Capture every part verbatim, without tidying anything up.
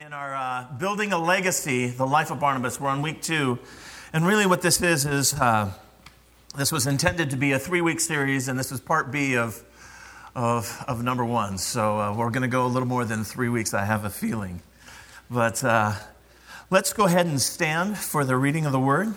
in our uh, Building a Legacy, The Life of Barnabas. We're on week two. And really what this is, is uh, this was intended to be a three-week series, and this is part B of, of, of number one. So uh, we're going to go a little more than three weeks, I have a feeling. But uh, let's go ahead and stand for the reading of the Word.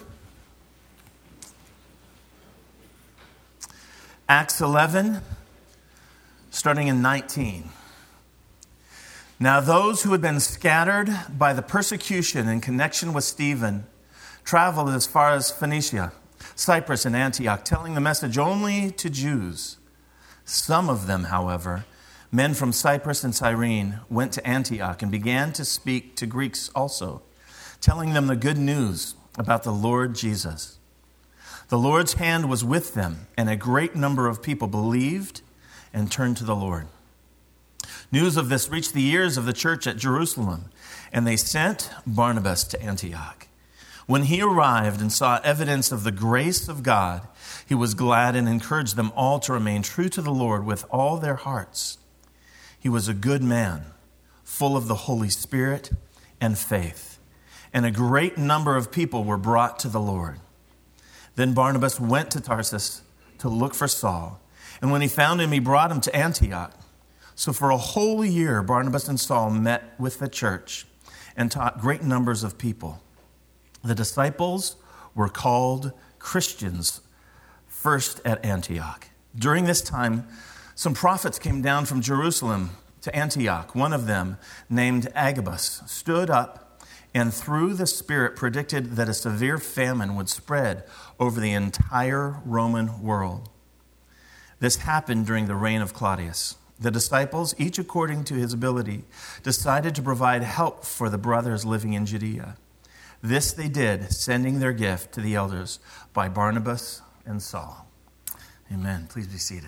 Acts eleven, starting in nineteen. Now those who had been scattered by the persecution in connection with Stephen traveled as far as Phoenicia, Cyprus, and Antioch, telling the message only to Jews. Some of them, however, men from Cyprus and Cyrene, went to Antioch and began to speak to Greeks also, telling them the good news about the Lord Jesus. The Lord's hand was with them, and a great number of people believed and turned to the Lord. News of this reached the ears of the church at Jerusalem, and they sent Barnabas to Antioch. When he arrived and saw evidence of the grace of God, he was glad and encouraged them all to remain true to the Lord with all their hearts. He was a good man, full of the Holy Spirit and faith, and a great number of people were brought to the Lord. Then Barnabas went to Tarsus to look for Saul, and when he found him, he brought him to Antioch. So for a whole year, Barnabas and Saul met with the church and taught great numbers of people. The disciples were called Christians first at Antioch. During this time, some prophets came down from Jerusalem to Antioch. One of them, named Agabus, stood up and through the Spirit predicted that a severe famine would spread over the entire Roman world. This happened during the reign of Claudius. The disciples, each according to his ability, decided to provide help for the brothers living in Judea. This they did, sending their gift to the elders by Barnabas and Saul. Amen. Please be seated.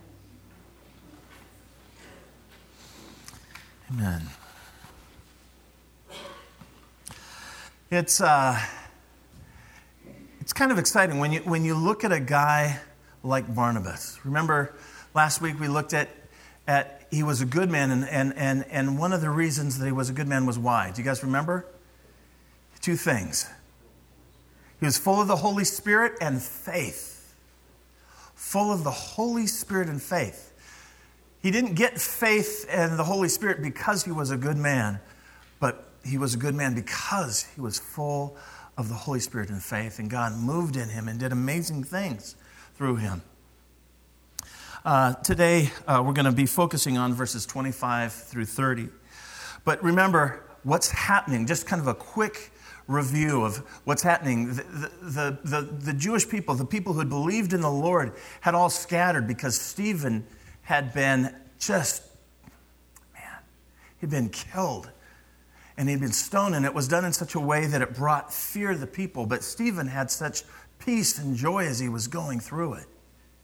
Amen. It's uh, it's kind of exciting when you when you look at a guy like Barnabas. Remember, last week we looked at At, he was a good man, and, and, and, and one of the reasons that he was a good man was why? Do you guys remember? Two things. He was full of the Holy Spirit and faith. Full of the Holy Spirit and faith. He didn't get faith and the Holy Spirit because he was a good man, but he was a good man because he was full of the Holy Spirit and faith, and God moved in him and did amazing things through him. Uh, today, uh, we're going to be focusing on verses twenty-five through thirty. But remember what's happening, just kind of a quick review of what's happening. The, the, the, the Jewish people, the people who had believed in the Lord, had all scattered because Stephen had been just, man, he'd been killed. And he'd been stoned, and it was done in such a way that it brought fear to the people. But Stephen had such peace and joy as he was going through it.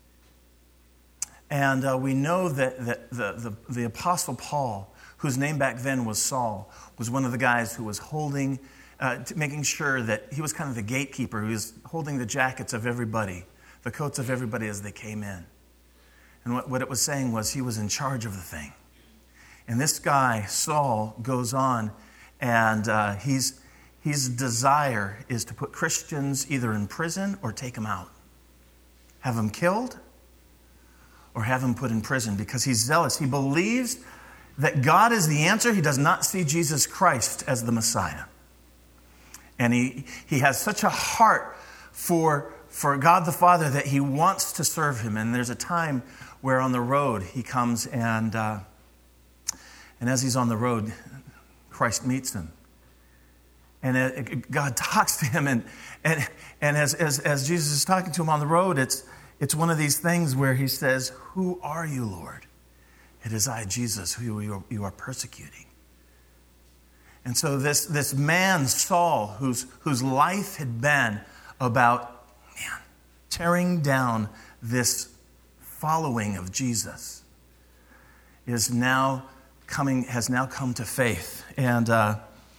And uh, we know that, that the, the, the Apostle Paul, whose name back then was Saul, was one of the guys who was holding, uh, making sure that he was kind of the gatekeeper. He was holding the jackets of everybody, the coats of everybody as they came in. And what, what it was saying was he was in charge of the thing. And this guy, Saul, goes on, and uh, he's, his desire is to put Christians either in prison or take them out. Have them killed, or have him put in prison, because he's zealous. He believes that God is the answer. He does not see Jesus Christ as the Messiah. And he, he has such a heart for, for God the Father that he wants to serve him. And there's a time where on the road he comes and, uh, and as he's on the road, Christ meets him. And it, God talks to him. And, and, and as, as, as Jesus is talking to him on the road, it's It's one of these things where he says, "Who are you, Lord?" "It is I, Jesus, who you are, you are persecuting." And so this, this man, Saul, whose, whose life had been about, man, tearing down this following of Jesus, is now coming, has now come to faith. And uh,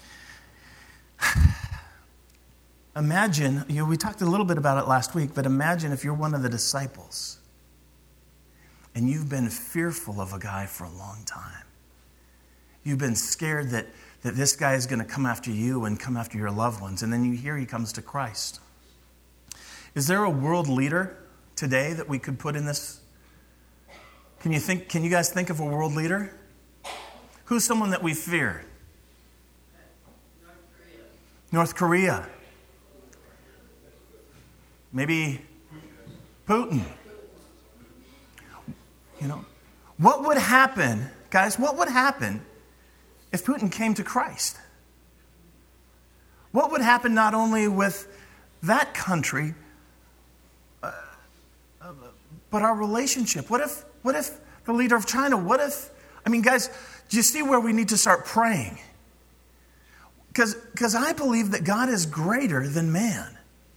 Imagine, you know, we talked a little bit about it last week, but imagine if you're one of the disciples and you've been fearful of a guy for a long time. You've been scared that, that this guy is going to come after you and come after your loved ones. And then you hear he comes to Christ. Is there a world leader today that we could put in this? Can you think? Can you guys think of a world leader? Who's someone that we fear? North Korea. North Korea. Maybe Putin. You know, what would happen, guys, what would happen if Putin came to Christ? What would happen not only with that country, uh, uh, but our relationship? What if, what if the leader of China, what if, I mean, guys, do you see where we need to start praying? Because because I believe that God is greater than man.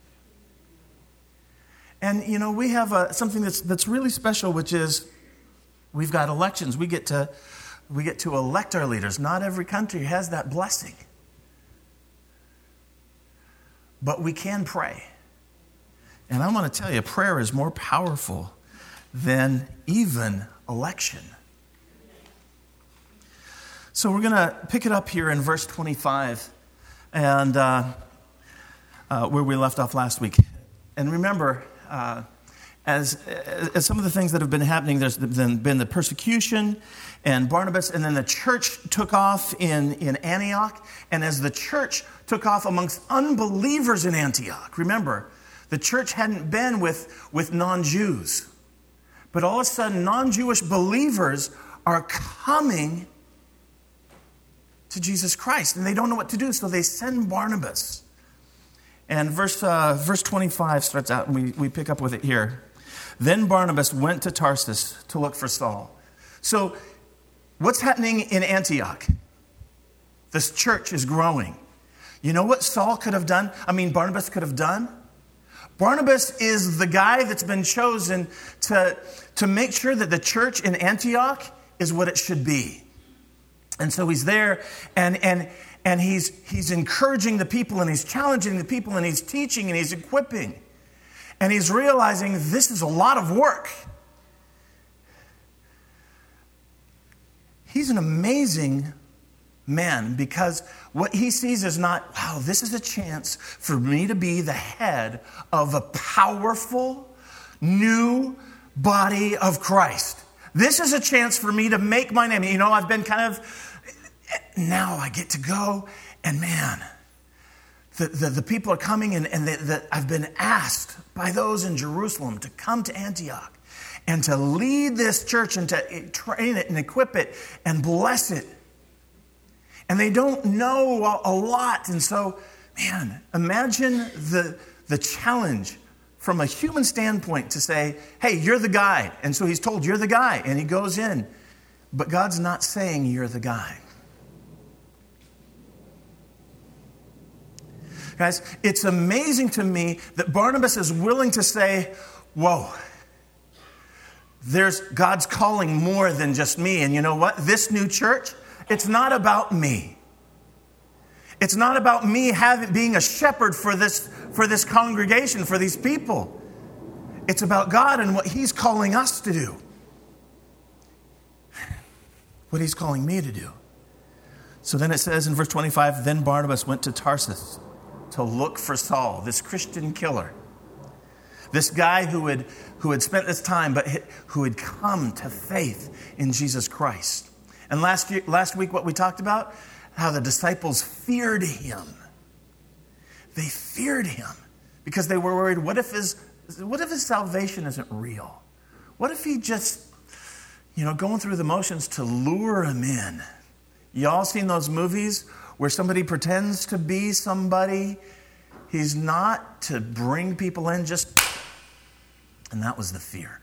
And, you know, we have a, something that's that's really special, which is we've got elections. We get to we get to elect our leaders. Not every country has that blessing. But we can pray. And I want to tell you, prayer is more powerful than even election. So we're going to pick it up here in verse twenty-five, and uh, uh, where we left off last week. And remember, uh, as, as some of the things that have been happening, there's been the persecution and Barnabas, and then the church took off in, in Antioch. And as the church took off amongst unbelievers in Antioch, remember, the church hadn't been with, with non-Jews. But all of a sudden, non-Jewish believers are coming to Jesus Christ, and they don't know what to do, so they send Barnabas. And verse uh, verse twenty-five starts out, and we, we pick up with it here. Then Barnabas went to Tarsus to look for Saul. So what's happening in Antioch? This church is growing. You know what Saul could have done? I mean, Barnabas could have done? Barnabas is the guy that's been chosen to, to make sure that the church in Antioch is what it should be. And so he's there, and and and he's he's encouraging the people, and he's challenging the people, and he's teaching, and he's equipping. And he's realizing this is a lot of work. He's an amazing man, because what he sees is not, wow, this is a chance for me to be the head of a powerful new body of Christ. This is a chance for me to make my name. You know, I've been kind of, now I get to go, and man, the, the, the people are coming, and, and the, the, I've been asked by those in Jerusalem to come to Antioch and to lead this church and to train it and equip it and bless it. And they don't know a lot. And so, man, imagine the, the challenge from a human standpoint to say, hey, you're the guy. And so he's told, you're the guy. And he goes in. But God's not saying you're the guy. Guys, it's amazing to me that Barnabas is willing to say, whoa, there's God's calling more than just me. And you know what? This new church, it's not about me. It's not about me having, being a shepherd for this, for this congregation, for these people. It's about God and what He's calling us to do. What He's calling me to do. So then it says in verse twenty-five, then Barnabas went to Tarsus to look for Saul, this Christian killer. This guy who had, who had spent this time, but who had come to faith in Jesus Christ. And last year, last week, what we talked about, how the disciples feared him. They feared him because they were worried, what if his, what if his salvation isn't real? What if he just, you know, going through the motions to lure him in? Y'all seen those movies where somebody pretends to be somebody he's not, to bring people in, just, and that was the fear.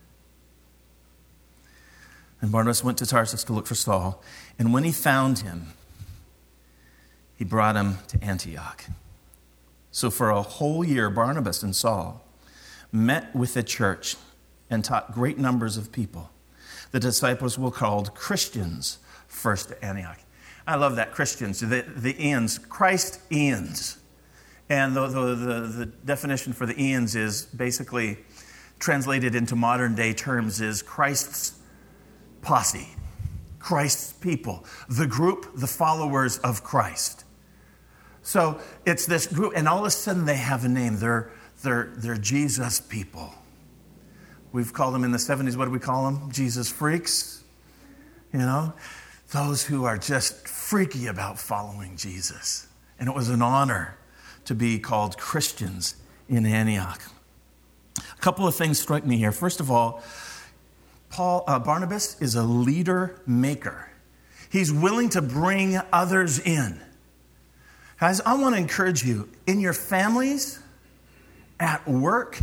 And Barnabas went to Tarsus to look for Saul, and when he found him, he brought him to Antioch. So for a whole year, Barnabas and Saul met with the church and taught great numbers of people. The disciples were called Christians first at Antioch. I love that, Christians, the, the Ians, Christ Ians. And the, the, the, the definition for the Ians is basically translated into modern day terms is Christ's posse. Christ's people, the group, the followers of Christ. So it's this group, and all of a sudden they have a name. They're, they're, they're Jesus people. We've called them in the seventies, what do we call them? Jesus freaks. You know, those who are just freaky about following Jesus. And it was an honor to be called Christians in Antioch. A couple of things strike me here. First of all, Paul uh, Barnabas is a leader maker. He's willing to bring others in. Guys, I want to encourage you, in your families, at work,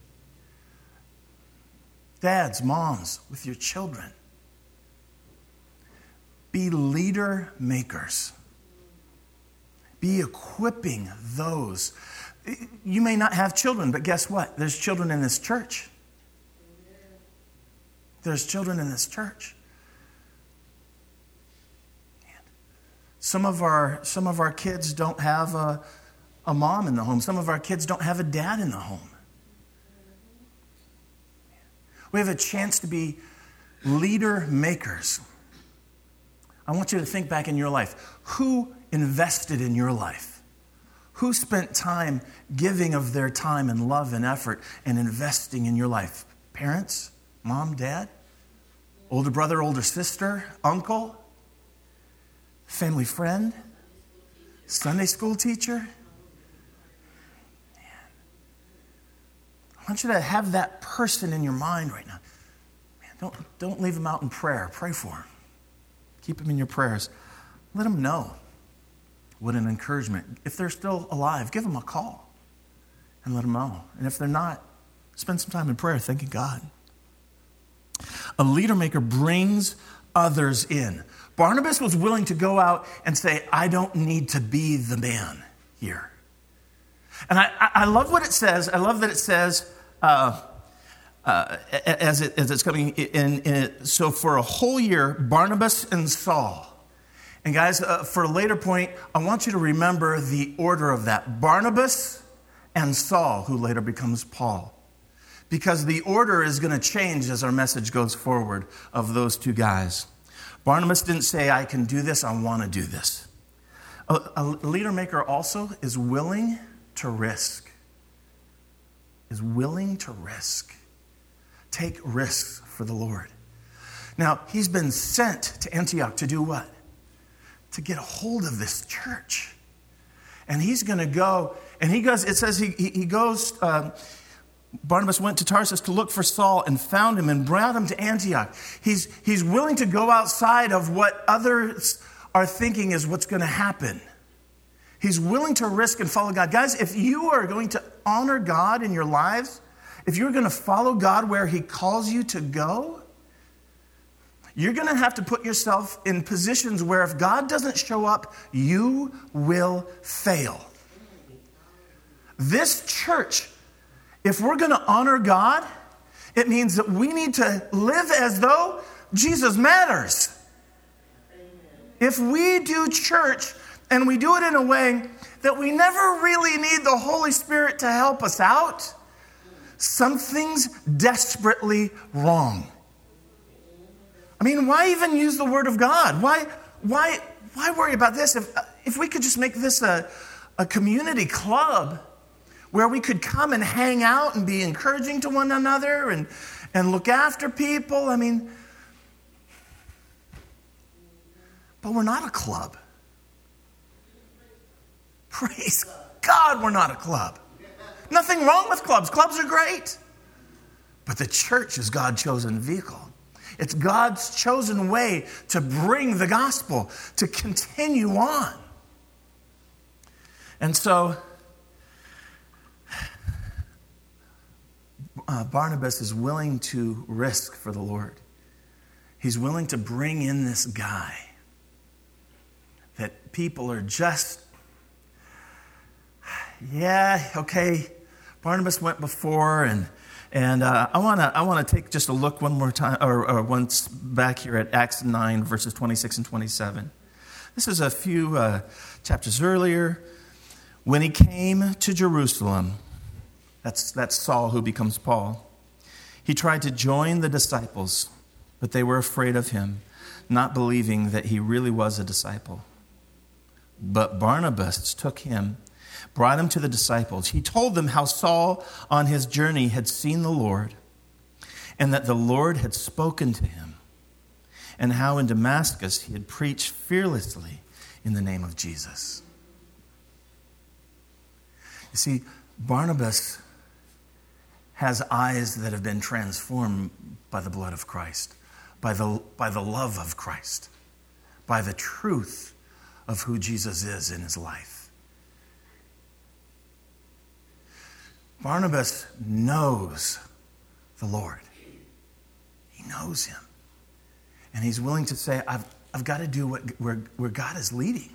dads, moms, with your children, be leader makers. Be equipping those. You may not have children, but guess what? There's children in this church. There's children in this church. Some of our some of our kids don't have a, a mom in the home. Some of our kids don't have a dad in the home. We have a chance to be leader makers. I want you to think back in your life. Who invested in your life? Who spent time giving of their time and love and effort and investing in your life? Parents? Mom, dad? Older brother, older sister? Uncle? Family friend? Sunday school teacher? Man. I want you to have that person in your mind right now. Man, don't, don't leave them out in prayer. Pray for them. Keep them in your prayers. Let them know what an encouragement. If they're still alive, give them a call and let them know. And if they're not, spend some time in prayer thanking God. A leader maker brings others in. Barnabas was willing to go out and say, I don't need to be the man here. And I, I love what it says. I love that it says, uh, uh, as, it, as it's coming in, in it. So for a whole year, Barnabas and Saul. And guys, uh, for a later point, I want you to remember the order of that. Barnabas and Saul, who later becomes Paul. Because the order is going to change as our message goes forward of those two guys. Barnabas didn't say, I can do this, I want to do this. A, a leader maker also is willing to risk. Is willing to risk. Take risks for the Lord. Now, he's been sent to Antioch to do what? To get a hold of this church. And he's going to go, and he goes, it says he, he, he goes, um, Barnabas went to Tarsus to look for Saul and found him and brought him to Antioch. He's, he's willing to go outside of what others are thinking is what's going to happen. He's willing to risk and follow God. Guys, if you are going to honor God in your lives, if you're going to follow God where he calls you to go, you're going to have to put yourself in positions where if God doesn't show up, you will fail. This church, if we're going to honor God, it means that we need to live as though Jesus matters. If we do church and we do it in a way that we never really need the Holy Spirit to help us out, something's desperately wrong. I mean, why even use the Word of God? Why, why, why worry about this? If, if we could just make this a, a community club where we could come and hang out and be encouraging to one another and, and look after people. I mean, but we're not a club. Praise God, we're not a club. Nothing wrong with clubs. Clubs are great. But the church is God's chosen vehicle. It's God's chosen way to bring the gospel, to continue on. And so, uh, Barnabas is willing to risk for the Lord. He's willing to bring in this guy that people are just, yeah, okay, Barnabas went before, and And uh, I want to I want to take just a look one more time, or, or once back here at Acts nine, verses twenty-six and twenty-seven. This is a few uh, chapters earlier. When he came to Jerusalem, that's, that's Saul who becomes Paul, he tried to join the disciples, but they were afraid of him, not believing that he really was a disciple. But Barnabas took him, brought him to the disciples. He told them how Saul on his journey had seen the Lord, and that the Lord had spoken to him, and how in Damascus he had preached fearlessly in the name of Jesus. You see, Barnabas has eyes that have been transformed by the blood of Christ, by the, by the love of Christ, by the truth of who Jesus is in his life. Barnabas knows the Lord. He knows him. And he's willing to say, I've, I've got to do what, where, where God is leading.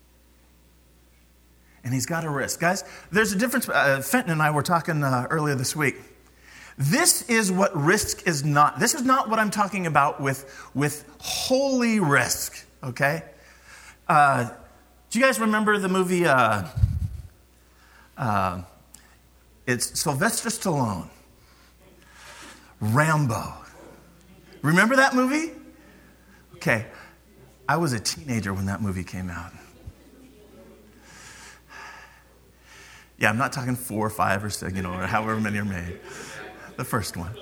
And he's got to risk. Guys, there's a difference. Uh, Fenton and I were talking uh, earlier this week. This is what risk is not. This is not what I'm talking about with, with holy risk, okay? Uh, do you guys remember the movie, uh, uh, it's Sylvester Stallone, Rambo. Remember that movie? Okay, I was a teenager when that movie came out. Yeah, I'm not talking four or five or six, you know, or however many are made. The first one.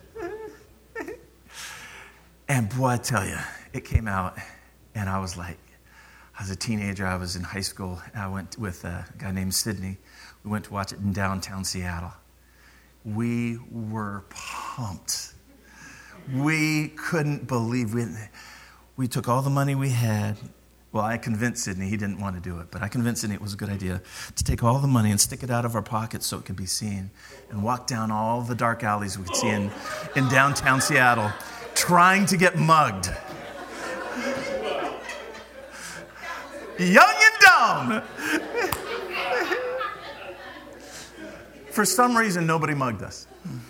And boy, I tell you, it came out, and I was like, I was a teenager. I was in high school. I went with a guy named Sidney. We went to watch it in downtown Seattle. We were pumped. We couldn't believe we we took all the money we had. Well, I convinced Sidney. He didn't want to do it, but I convinced Sidney it was a good idea to take all the money and stick it out of our pockets so it could be seen, and walk down all the dark alleys we could see in, in downtown Seattle, trying to get mugged. Young and dumb. For some reason, nobody mugged us.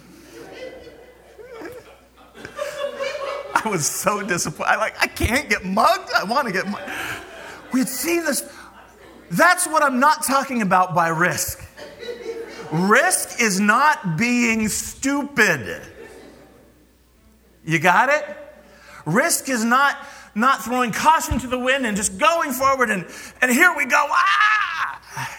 I was so disappointed. I like, I can't get mugged. I want to get mugged. We had seen this. That's what I'm not talking about by risk. Risk is not being stupid. You got it? Risk is not, not throwing caution to the wind and just going forward and, and here we go. Ah!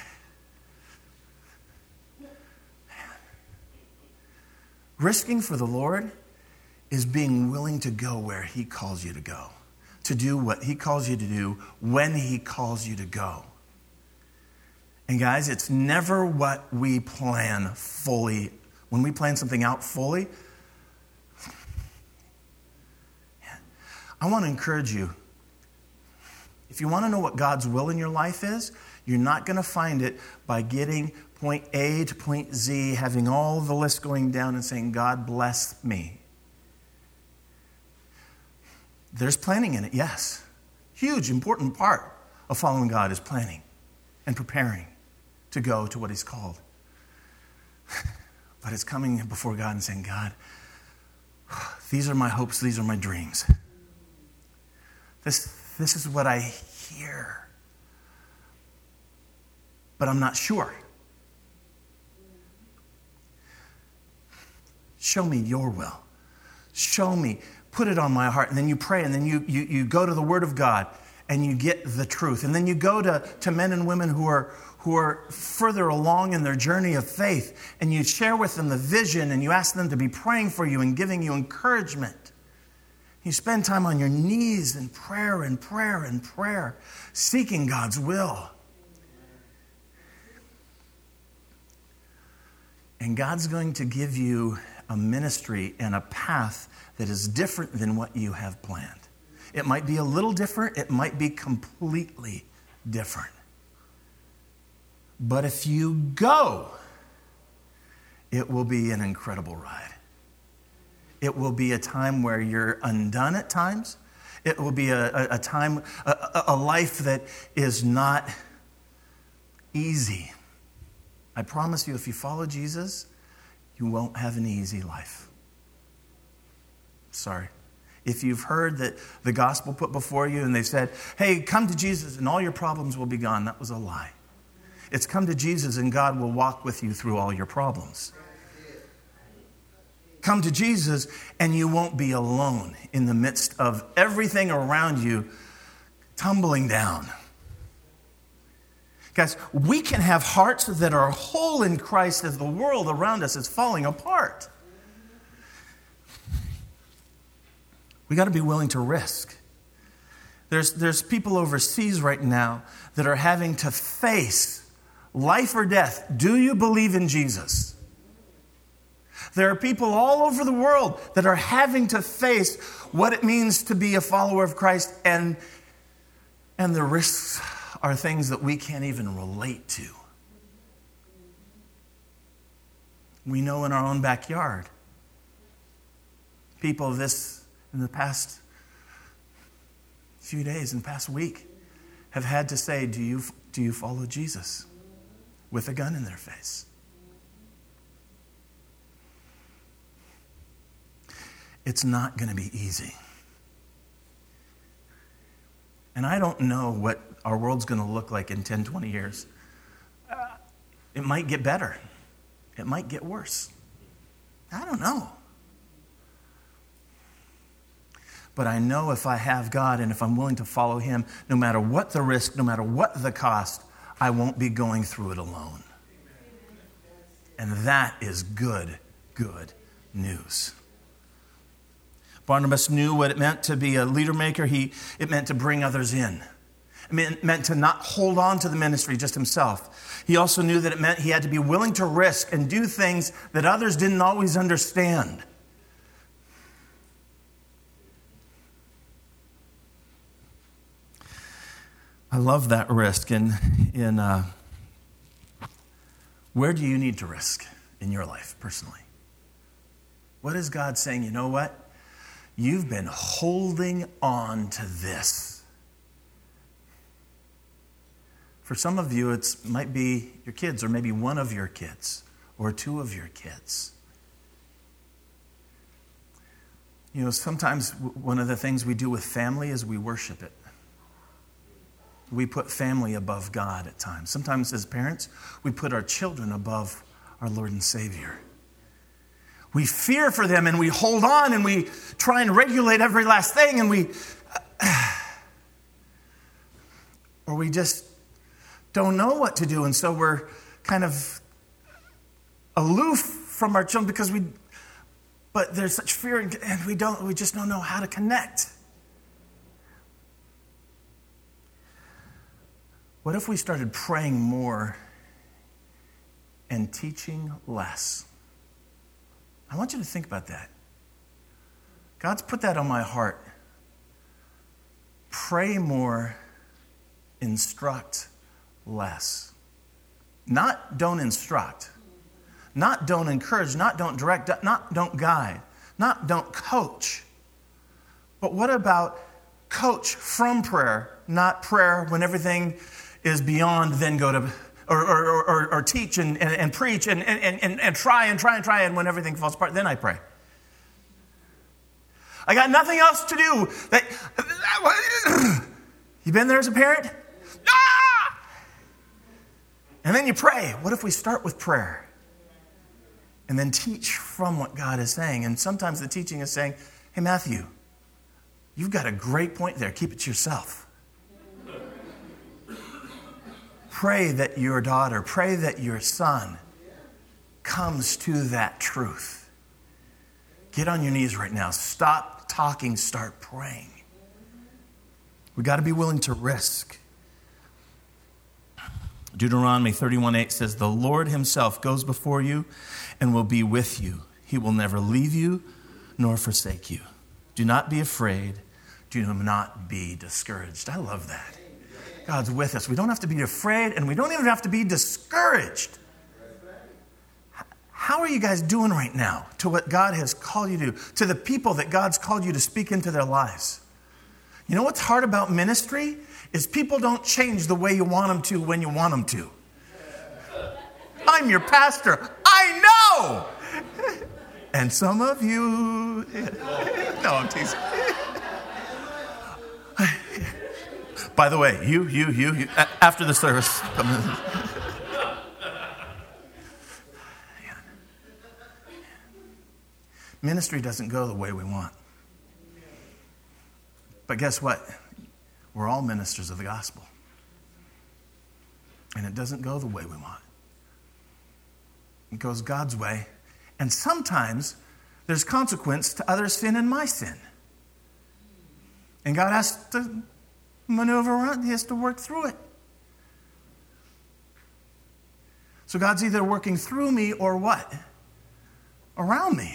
Risking for the Lord is being willing to go where he calls you to go, to do what he calls you to do when he calls you to go. And guys, it's never what we plan fully. When we plan something out fully, I want to encourage you. If you want to know what God's will in your life is, you're not going to find it by getting point A to point Z, having all the list going down and saying, God bless me. There's planning in it, yes. Huge, important part of following God is planning and preparing to go to what he's called. But it's coming before God and saying, God, these are my hopes, these are my dreams. This, this is what I hear. But I'm not sure. Show me your will. Show me. Put it on my heart. And then you pray, and then you, you, you go to the Word of God, and you get the truth. And then you go to, to men and women who are, who are further along in their journey of faith, and you share with them the vision, and you ask them to be praying for you and giving you encouragement. You spend time on your knees in prayer and prayer and prayer, seeking God's will. And God's going to give you a ministry and a path that is different than what you have planned. It might be a little different. It might be completely different. But if you go, it will be an incredible ride. It will be a time where you're undone at times. It will be a, a, a time, a, a life that is not easy. I promise you, if you follow Jesus, you won't have an easy life. Sorry. If you've heard that the gospel put before you and they said, hey, come to Jesus and all your problems will be gone, that was a lie. It's come to Jesus and God will walk with you through all your problems. come to Jesus, and you won't be alone in the midst of everything around you tumbling down. Guys, we can have hearts that are whole in Christ as the world around us is falling apart. We got to be willing to risk. There's, there's people overseas right now that are having to face life or death. Do you believe in Jesus? There are people all over the world that are having to face what it means to be a follower of Christ, and, and the risks are things that we can't even relate to. We know in our own backyard, people this in the past few days, in the past week, have had to say, do you, do you follow Jesus? With a gun in their face. It's not going to be easy. And I don't know what our world's going to look like in ten, twenty years. Uh, it might get better. It might get worse. I don't know. But I know if I have God and if I'm willing to follow Him, no matter what the risk, no matter what the cost, I won't be going through it alone. And that is good, good news. Barnabas knew what it meant to be a leader maker. He, it meant to bring others in. It meant, meant to not hold on to the ministry just himself. He also knew that it meant he had to be willing to risk and do things that others didn't always understand. I love that risk. In, in uh, where do you need to risk in your life personally? What is God saying? You know what? You've been holding on to this. For some of you, it might be your kids, or maybe one of your kids, or two of your kids. You know, sometimes one of the things we do with family is we worship it. We put family above God at times. Sometimes as parents, we put our children above our Lord and Savior. We fear for them and we hold on and we try and regulate every last thing, and we, or we just don't know what to do, and so we're kind of aloof from our children because we, but there's such fear and we don't, we just don't know how to connect. What if we started praying more and teaching less? I want you to think about that. God's put that on my heart. Pray more, instruct less. Not don't instruct. Not don't encourage. Not don't direct. Not don't guide. Not don't coach. But what about coach from prayer, not prayer when everything is beyond, then go to, or or, or, or teach and, and, and preach and, and, and, and try and try and try, and when everything falls apart, then I pray. I got nothing else to do. That, you been there as a parent? Ah! And then you pray. What if we start with prayer? And then teach from what God is saying. And sometimes the teaching is saying, hey, Matthew, you've got a great point there. Keep it to yourself. Pray that your daughter, pray that your son comes to that truth. Get on your knees right now. Stop talking. Start praying. We've got to be willing to risk. Deuteronomy thirty-one eight says, the Lord himself goes before you and will be with you. He will never leave you nor forsake you. Do not be afraid. Do not be discouraged. I love that. God's with us. We don't have to be afraid, and we don't even have to be discouraged. How are you guys doing right now to what God has called you to, to the people that God's called you to speak into their lives? You know what's hard about ministry is people don't change the way you want them to when you want them to. I'm your pastor. I know. And some of you, no, I'm teasing. By the way, you, you, you, you after the service, come in. ministry doesn't go the way we want. But guess what? We're all ministers of the gospel. And it doesn't go the way we want. It goes God's way. And sometimes there's consequence to other sin and my sin. And God has to maneuver around. He has to work through it. So God's either working through me or what? Around me.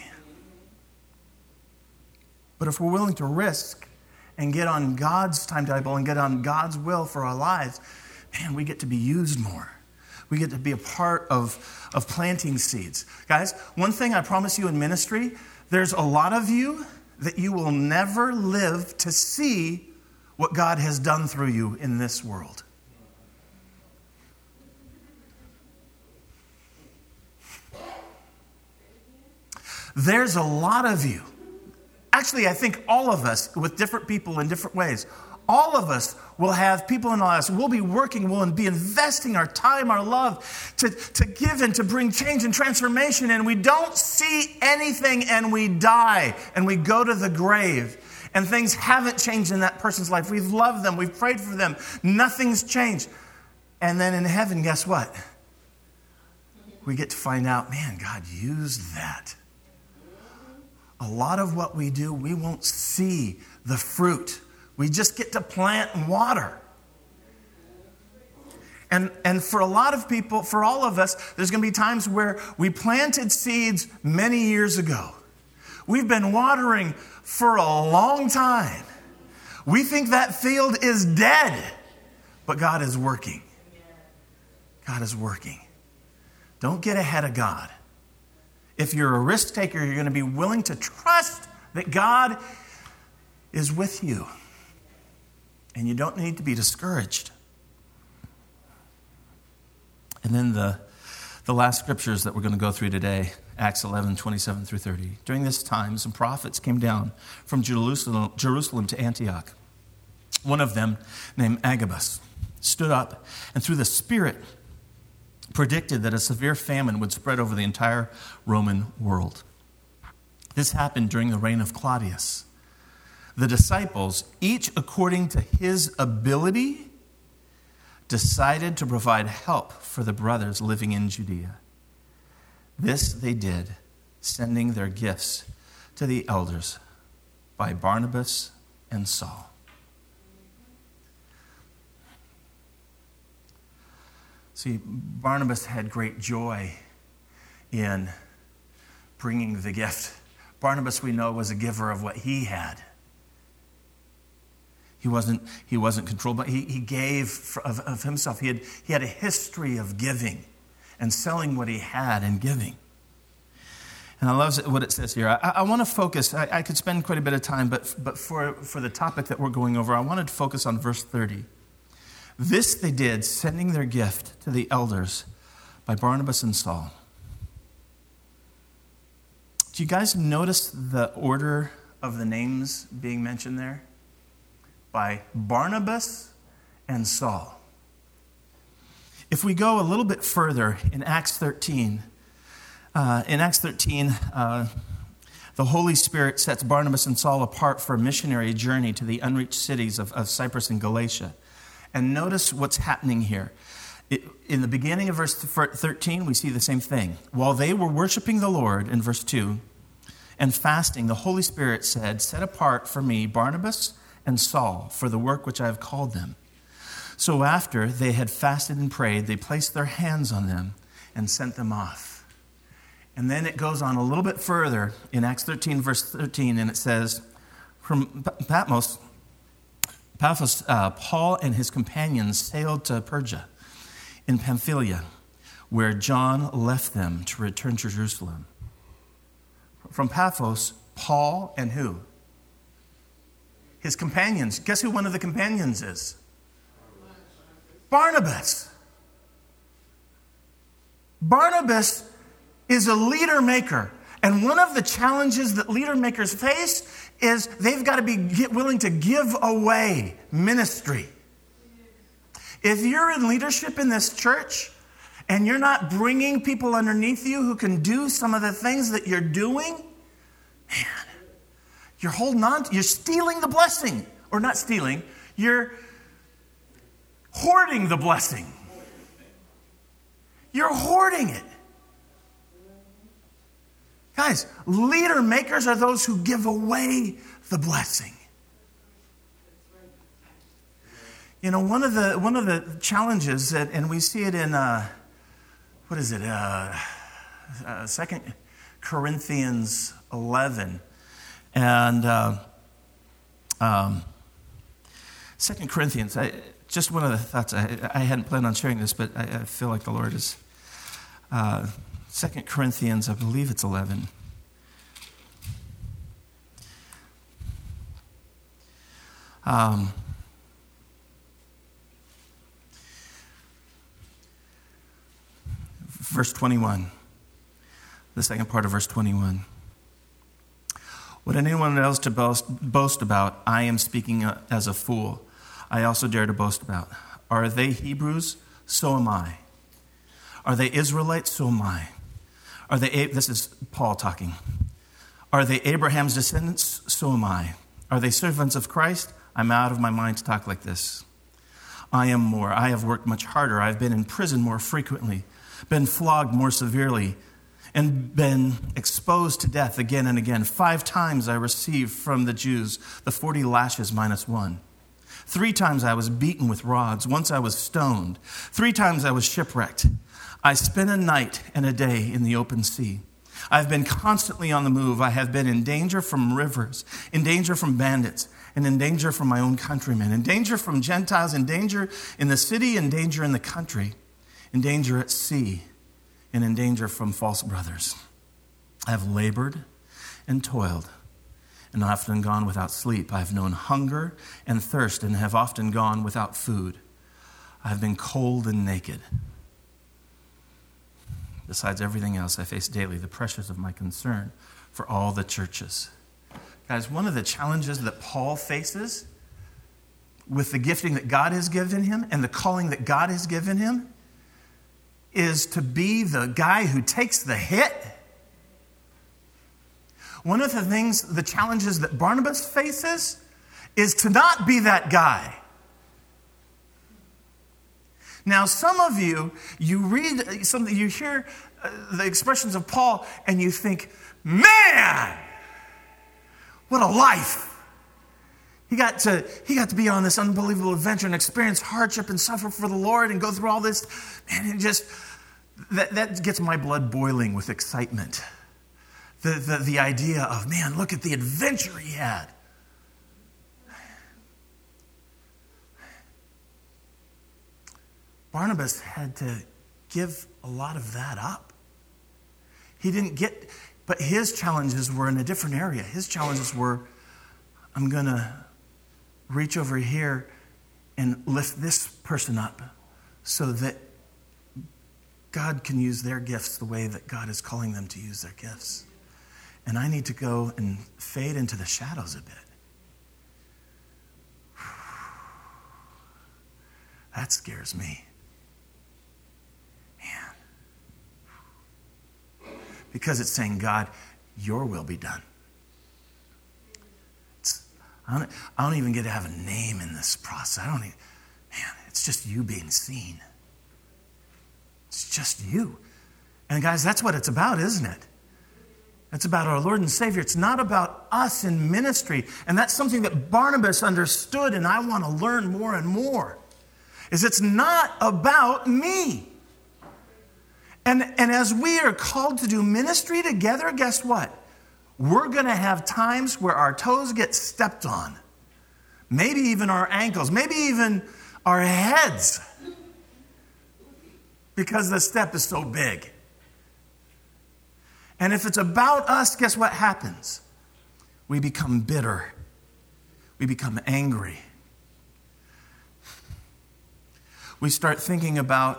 But if we're willing to risk and get on God's timetable and get on God's will for our lives, man, we get to be used more. We get to be a part of, of planting seeds. Guys, one thing I promise you in ministry, there's a lot of you that you will never live to see what God has done through you in this world. There's a lot of you. Actually, I think all of us, with different people in different ways, all of us will have people in our lives. We'll be working, we'll be investing our time, our love to, to give and to bring change and transformation, and we don't see anything and we die and we go to the grave and things haven't changed in that person's life. We've loved them, we've prayed for them, nothing's changed. And then in heaven, guess what? We get to find out, man, God used that. A lot of what we do, we won't see the fruit. We just get to plant and water. And, and for a lot of people, for all of us, there's going to be times where we planted seeds many years ago. We've been watering for a long time. We think that field is dead, but God is working. God is working. Don't get ahead of God. If you're a risk taker, you're going to be willing to trust that God is with you. And you don't need to be discouraged. And then the, the last scriptures that we're going to go through today, Acts eleven, twenty-seven through thirty. During this time, some prophets came down from Jerusalem, Jerusalem to Antioch. One of them, named Agabus, stood up and through the Spirit predicted that a severe famine would spread over the entire Roman world. This happened during the reign of Claudius. The disciples, each according to his ability, decided to provide help for the brothers living in Judea. This they did, sending their gifts to the elders by Barnabas and Saul. See, Barnabas had great joy in bringing the gift. Barnabas, we know, was a giver of what he had. He wasn't, he wasn't controlled, but he, he gave of, of himself. He had, he had a history of giving and selling what he had and giving. And I love what it says here. I, I want to focus. I, I could spend quite a bit of time, but, but for, for the topic that we're going over, I wanted to focus on verse thirty. This they did, sending their gift to the elders by Barnabas and Saul. Do you guys notice the order of the names being mentioned there? By Barnabas and Saul. If we go a little bit further in Acts thirteen, uh, in Acts thirteen, uh, the Holy Spirit sets Barnabas and Saul apart for a missionary journey to the unreached cities of, of Cyprus and Galatia. And notice what's happening here. It, in the beginning of verse thirteen, we see the same thing. While they were worshiping the Lord, in verse two, and fasting, the Holy Spirit said, "Set apart for me Barnabas and Saul for the work which I have called them." So after they had fasted and prayed, they placed their hands on them and sent them off. And then it goes on a little bit further in Acts thirteen, verse thirteen, and it says, from Patmos, Paphos, uh, Paul and his companions sailed to Perga in Pamphylia, where John left them to return to Jerusalem. From Paphos, Paul and who? His companions. Guess who one of the companions is? Barnabas. Barnabas is a leader maker. And one of the challenges that leader makers face is they've got to be willing to give away ministry. If you're in leadership in this church and you're not bringing people underneath you who can do some of the things that you're doing, Man, you're holding on, to, you're stealing the blessing. Or not stealing, you're hoarding the blessing. You're hoarding it. Guys, leader makers are those who give away the blessing. You know, one of the one of the challenges, that, and we see it in, uh, what is it, uh, uh, Second Corinthians eleven. And uh, um, Second Corinthians, I, just one of the thoughts, I, I hadn't planned on sharing this, but I, I feel like the Lord is, uh, Second Corinthians, I believe it's eleven. Um, verse twenty-one, the second part of verse twenty-one. What anyone else to boast, boast about, I am speaking as a fool. I also dare to boast about. Are they Hebrews? So am I. Are they Israelites? So am I. Are they, this is Paul talking. Are they Abraham's descendants? So am I. Are they servants of Christ? I'm out of my mind to talk like this. I am more. I have worked much harder. I've been in prison more frequently, been flogged more severely, and been exposed to death again and again. Five times I received from the Jews the forty lashes minus one. Three times I was beaten with rods. Once I was stoned. Three times I was shipwrecked. I spent a night and a day in the open sea. I've been constantly on the move. I have been in danger from rivers, in danger from bandits, and in danger from my own countrymen, in danger from Gentiles, in danger in the city, in danger in the country, in danger at sea, and in danger from false brothers. I have labored and toiled, and often gone without sleep. I have known hunger and thirst, and have often gone without food. I have been cold and naked. Besides everything else, I face daily the pressures of my concern for all the churches. Guys, one of the challenges that Paul faces with the gifting that God has given him and the calling that God has given him is to be the guy who takes the hit. One of the things, the challenges that Barnabas faces is to not be that guy. Now, some of you, you read something, you hear the expressions of Paul, and you think, man, what a life. He got to, he got to be on this unbelievable adventure and experience hardship and suffer for the Lord and go through all this. Man, it just, that, that gets my blood boiling with excitement. The, the, the idea of, man, look at the adventure he had. Barnabas had to give a lot of that up. He didn't get, but his challenges were in a different area. His challenges were, I'm going to reach over here and lift this person up so that God can use their gifts the way that God is calling them to use their gifts. And I need to go and fade into the shadows a bit. That scares me. Because it's saying, God, your will be done. It's, I, don't, I don't even get to have a name in this process. I don't even, man, it's just you being seen. It's just you. And guys, that's what it's about, isn't it? It's about our Lord and Savior. It's not about us in ministry. And that's something that Barnabas understood, and I want to learn more and more, is it's not about me. And, and as we are called to do ministry together, guess what? We're going to have times where our toes get stepped on. Maybe even our ankles. Maybe even our heads. Because the step is so big. And if it's about us, guess what happens? We become bitter. We become angry. We start thinking about,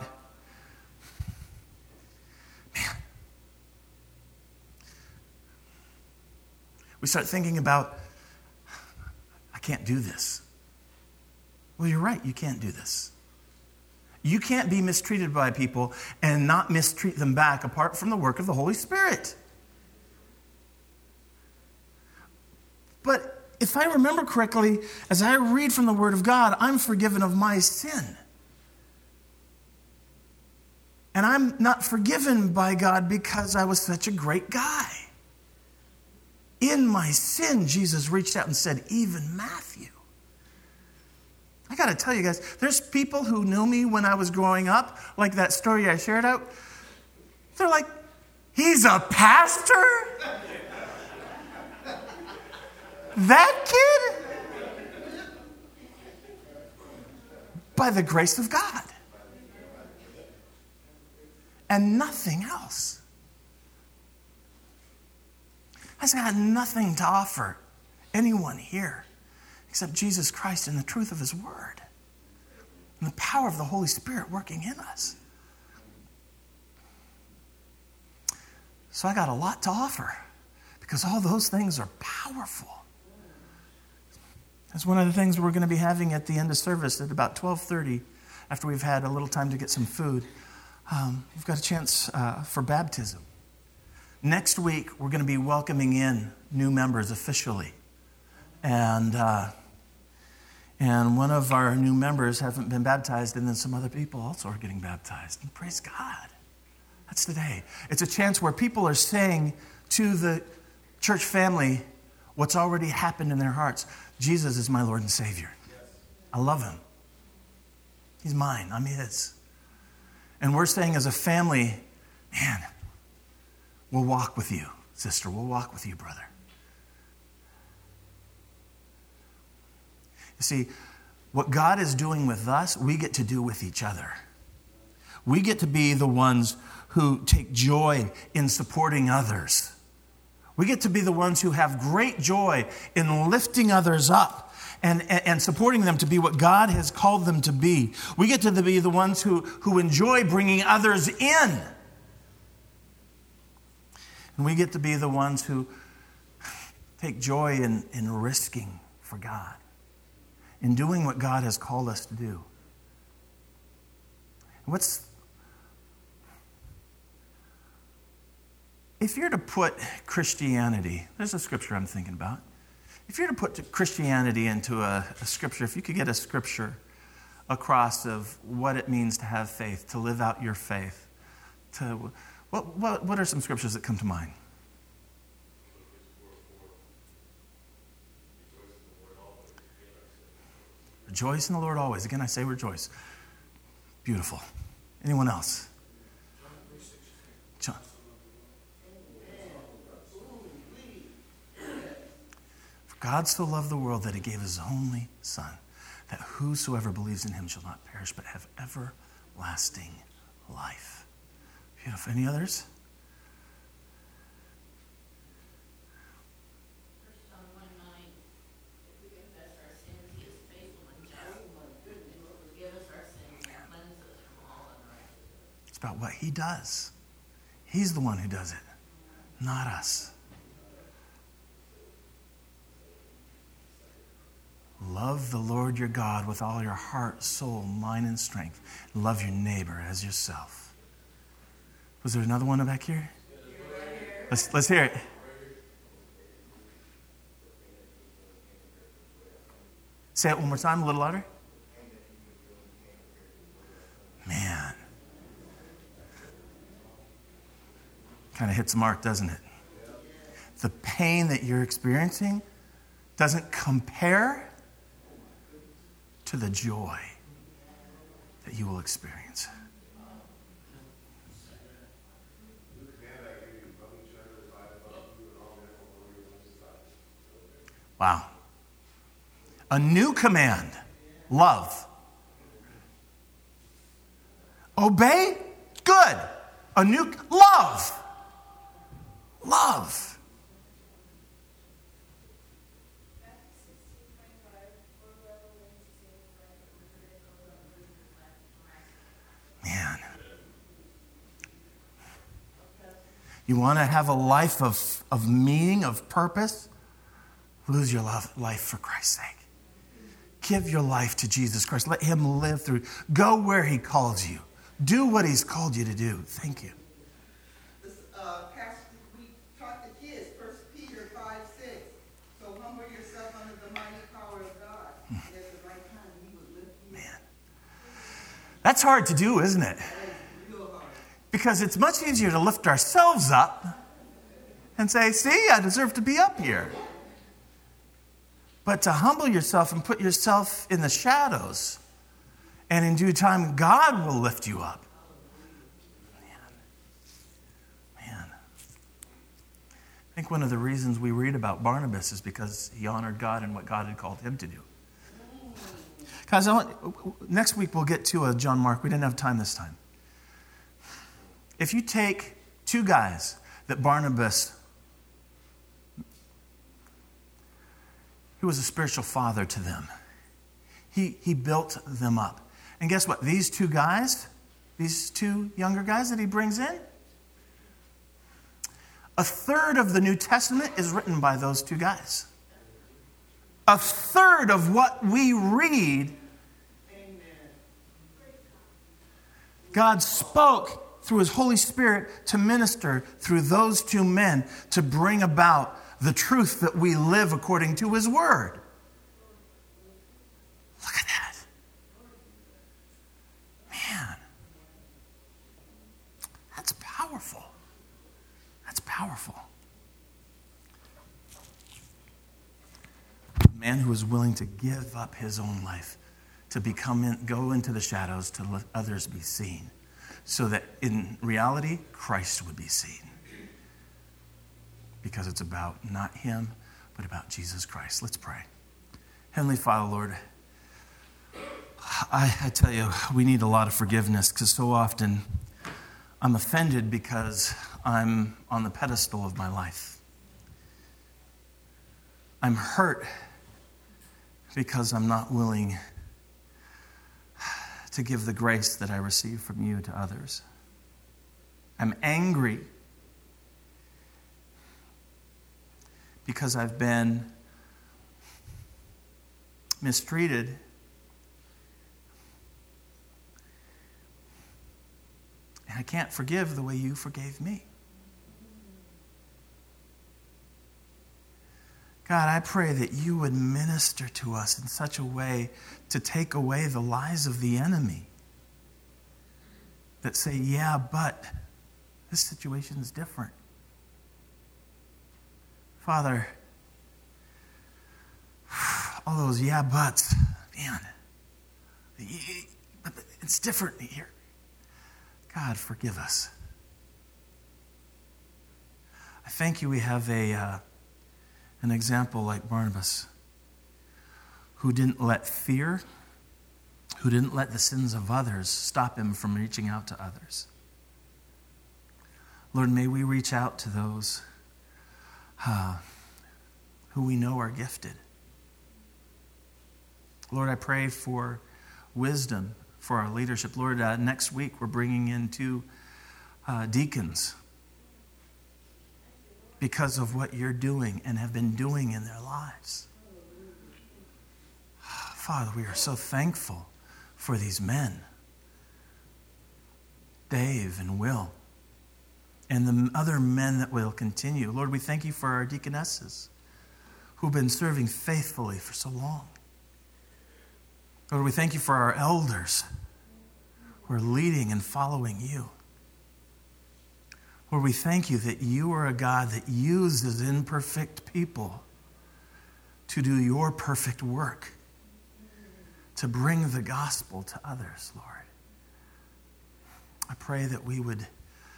we start thinking about, I can't do this. Well, you're right, you can't do this. You can't be mistreated by people and not mistreat them back apart from the work of the Holy Spirit. if I remember correctly, as I read from the Word of God, I'm forgiven of my sin. And I'm not forgiven by God because I was such a great guy. In my sin, Jesus reached out and said, even Matthew. I got to tell you guys, there's people who knew me when I was growing up, like that story I shared out. They're like, he's a pastor? That kid? By the grace of God. And nothing else. I've got nothing to offer anyone here except Jesus Christ and the truth of his word and the power of the Holy Spirit working in us. So I got a lot to offer because all those things are powerful. That's one of the things we're going to be having at the end of service at about twelve thirty, after we've had a little time to get some food. Um, we've got a chance uh, for baptism. Next week, we're going to be welcoming in new members officially. And uh, and one of our new members haven't been baptized, and then some other people also are getting baptized. And praise God. That's today. It's a chance where people are saying to the church family what's already happened in their hearts. Jesus is my Lord and Savior. I love him. He's mine. I'm his. And we're saying as a family, man, we'll walk with you, sister. We'll walk with you, brother. You see, what God is doing with us, we get to do with each other. We get to be the ones who take joy in supporting others. We get to be the ones who have great joy in lifting others up and, and, and supporting them to be what God has called them to be. We get to be the ones who, who enjoy bringing others in. And we get to be the ones who take joy in, in risking for God, in doing what God has called us to do. What's If you're to put Christianity, there's a scripture I'm thinking about. If you're to put Christianity into a, a scripture, if you could get a scripture across of what it means to have faith, to live out your faith, to what what, what are some scriptures that come to mind? Rejoice in the Lord always. Again, I say rejoice. Beautiful. Anyone else? John. God so loved the world that he gave his only Son, that whosoever believes in him shall not perish but have everlasting life. Beautiful. Any others? First John one nine, if we confess our sins, he is faithful and just and will forgive us our sins and cleanse us from all unrighteousness. It's about what he does. He's the one who does it, not us. Love the Lord your God with all your heart, soul, mind, and strength. Love your neighbor as yourself. Was there another one back here? Let's, let's hear it. Say it one more time, a little louder. Man. Kind of hits the mark, doesn't it? The pain that you're experiencing doesn't compare to the joy that you will experience. Wow. A new command. Love. Obey? Good. A new love. Love. Man. You want to have a life of, of meaning, of purpose? Lose your love, life for Christ's sake. Give your life to Jesus Christ. Let him live through. Go where he calls you. Do what he's called you to do. Thank you. This, uh, Pastor, we taught the kids, First Peter five six. So humble yourself under That's hard to do, isn't it? Because it's much easier to lift ourselves up and say, see, I deserve to be up here. But to humble yourself and put yourself in the shadows, and in due time, God will lift you up. Man. Man. I think one of the reasons we read about Barnabas is because he honored God and what God had called him to do. Guys, I want, next week we'll get to a John Mark. We didn't have time this time. If you take two guys that Barnabas, he was a spiritual father to them. He, he built them up. And guess what? These two guys, these two younger guys that he brings in, a third of the New Testament is written by those two guys. A third of what we read, God spoke through his Holy Spirit to minister through those two men to bring about the truth that we live according to his word. Look at that. Man. That's powerful. That's powerful. A man who is willing to give up his own life, to become in, go into the shadows to let others be seen, so that in reality, Christ would be seen. Because it's about not him, but about Jesus Christ. Let's pray. Heavenly Father, Lord, I, I tell you, we need a lot of forgiveness, because so often I'm offended because I'm on the pedestal of my life. I'm hurt because I'm not willing to give the grace that I receive from you to others. I'm angry because I've been mistreated. And I can't forgive the way you forgave me. God, I pray that you would minister to us in such a way to take away the lies of the enemy that say, yeah, but this situation is different. Father, all those yeah, buts, man, it's different here. God, forgive us. I thank you we have a uh, an example like Barnabas, who didn't let fear, who didn't let the sins of others stop him from reaching out to others. Lord, may we reach out to those uh, who we know are gifted. Lord, I pray for wisdom for our leadership. Lord, uh, next week we're bringing in two uh, deacons because of what you're doing and have been doing in their lives. Father, we are so thankful for these men, Dave and Will, and the other men that will continue. Lord, we thank you for our deaconesses who've been serving faithfully for so long. Lord, we thank you for our elders who are leading and following you. Lord, we thank you that you are a God that uses imperfect people to do your perfect work, to bring the gospel to others, Lord. I pray that we would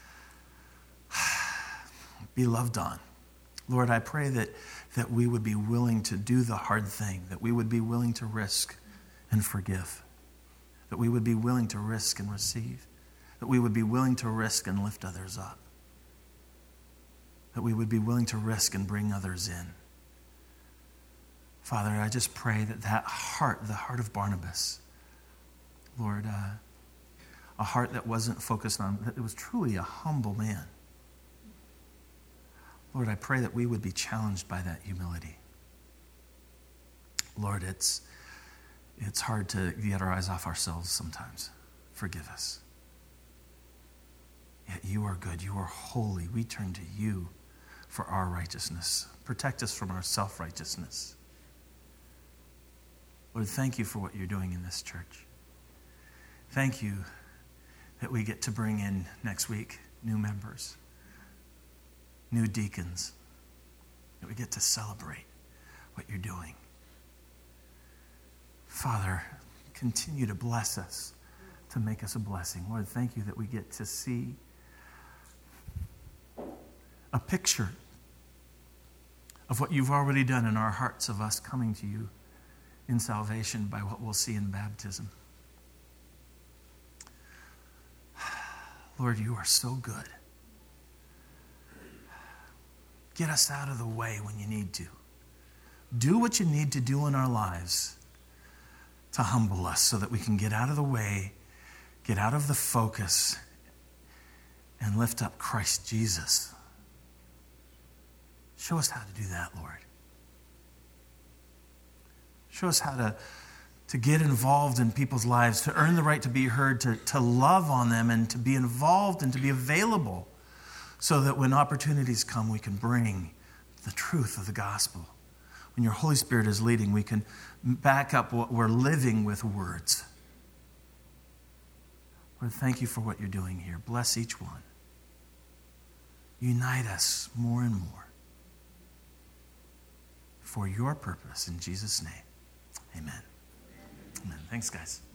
be loved on. Lord, I pray that, that we would be willing to do the hard thing, that we would be willing to risk and forgive, that we would be willing to risk and receive, that we would be willing to risk and lift others up, that we would be willing to risk and bring others in. Father, I just pray that that heart, the heart of Barnabas, Lord, uh, a heart that wasn't focused on, that it was truly a humble man. Lord, I pray that we would be challenged by that humility. Lord, it's it's hard to get our eyes off ourselves sometimes. Forgive us. Yet you are good. You are holy. We turn to you for our righteousness. Protect us from our self-righteousness. Lord, thank you for what you're doing in this church. Thank you that we get to bring in next week new members, new deacons, that we get to celebrate what you're doing. Father, continue to bless us, to make us a blessing. Lord, thank you that we get to see a picture of what you've already done in our hearts of us coming to you in salvation by what we'll see in baptism. Lord, you are so good. Get us out of the way when you need to. Do what you need to do in our lives to humble us so that we can get out of the way, get out of the focus, and lift up Christ Jesus. Show us how to do that, Lord. Show us how to, to get involved in people's lives, to earn the right to be heard, to, to love on them, and to be involved and to be available so that when opportunities come, we can bring the truth of the gospel. When your Holy Spirit is leading, we can back up what we're living with words. Lord, thank you for what you're doing here. Bless each one. Unite us more and more for your purpose. In Jesus' name, amen. Amen. Thanks, guys.